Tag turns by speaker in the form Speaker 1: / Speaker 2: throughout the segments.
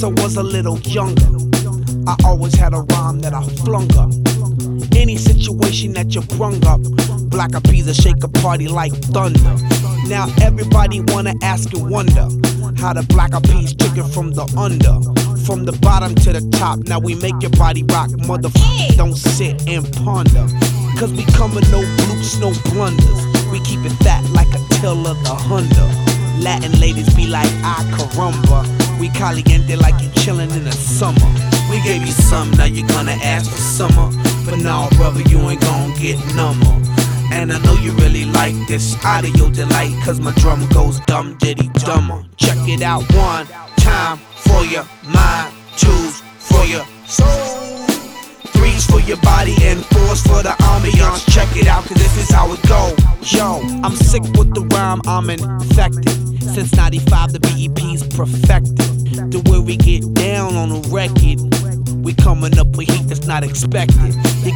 Speaker 1: I was a little younger, I always had a rhyme that I flung up. Any situation that you brung up, Black Eyed Peas will shake a party like thunder. Now everybody wanna ask and wonder how the Black Eyed Peas took it from the under, from the bottom to the top. Now we make your body rock, motherfucker. Don't sit and ponder, cause we come with no bloops, no blunders. We keep it fat like a till of the Honda. Latin ladies be like, ah, caramba. We caliente like you chillin' in the summer. We gave you some, now you're gonna ask for summer. But now, brother, you ain't gon' get number. And I know you really like this audio delight, cause my drum goes dumb diddy dumber. Check it out one time for your mind, twos for your soul, threes for your body, and fours for the ambiance. Check it out, cause this is how it go. Yo, I'm sick with the rhyme, I'm infected. Since 95 the BEP's perfected. The way we get down on the record, we coming up with heat that's not expected. You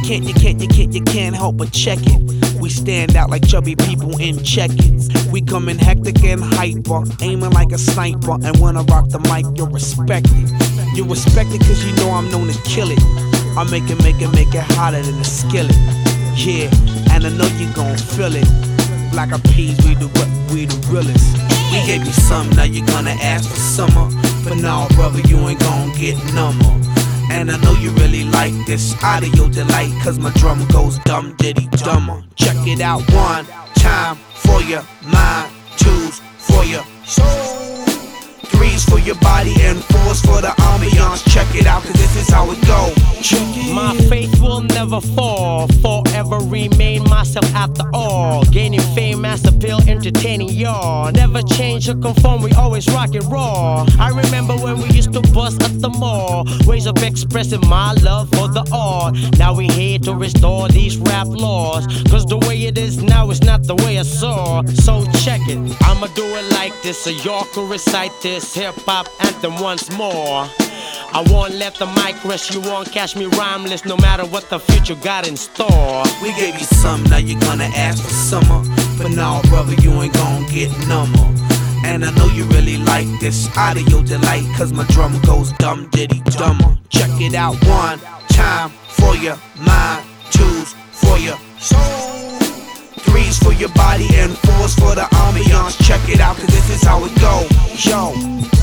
Speaker 1: can't help but check it. We stand out like chubby people in check-ins. We coming hectic and hyper, aiming like a sniper. And when I rock the mic, you're respected. You're respected cause you know I'm known to kill it. I make it hotter than a skillet. Yeah, and I know you gon' feel it. Black Eyed Peas, we the realest. We gave you some, now you're gonna ask for summer. But now, brother, you ain't gon' get number. And I know you really like this audio delight, cause my drum goes dumb diddy dumber. Check it out one time for your mind, twos for your soul, threes for your body, and fours for the ambiance. Check it out, cause this is how it go.
Speaker 2: My faith will never fall, forever remain myself after all. Gaining fame, mass appeal, entertaining y'all. Never change or conform, we always rock it raw. I remember when we used to bust at the mall, ways of expressing my love for the art. Now we here to restore these rap laws, cause the way it is now is not the way I saw. So check it, I'ma do it like this, so y'all can recite this hip-hop anthem once more. I won't let the mic rest, you won't catch me rhymeless, no matter what the future got in store.
Speaker 1: We gave you some, now you're gonna ask for summer. But now, brother, you ain't gon' get number. And I know you really like this audio delight, cause my drum goes dumb diddy dumber. Check it out one time for your mind, twos for your soul, threes for your body, and fours for the ambiance. Check it out, cause this is how it go. Yo.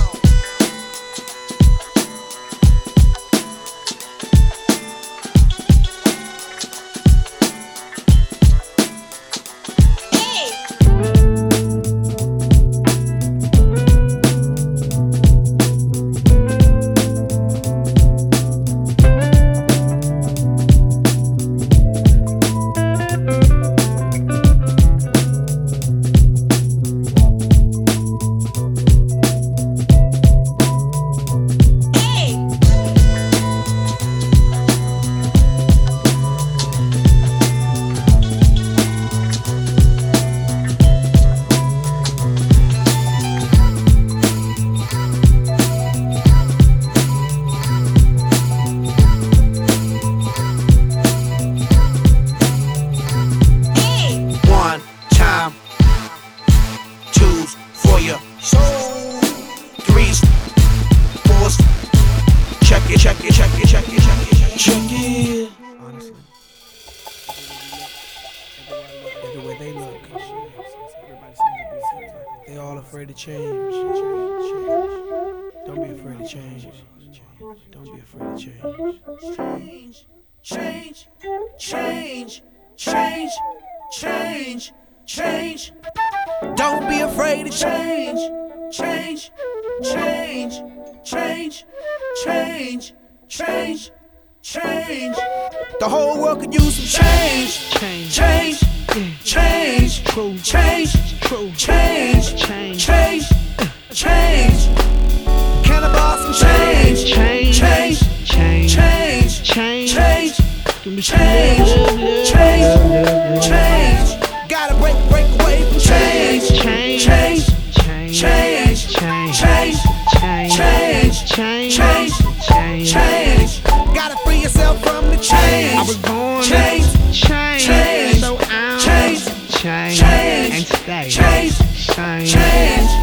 Speaker 1: Check it. Honestly, everywhere they look, they all afraid to change. Don't be afraid to change. Don't be afraid to change. Change, change, change, change, change. Don't be afraid to change. Change, change, change, change, change, change. The whole world could use some change. Change, change, change, change, change, change, change. Can I borrow some change? Change, change, change, change, change, change, change, change. Gotta break away from change. Change, change, change, change, change, change, change, change, change. Gotta free yourself from the change. I was born change, change, so I'm change, and stay, change, change.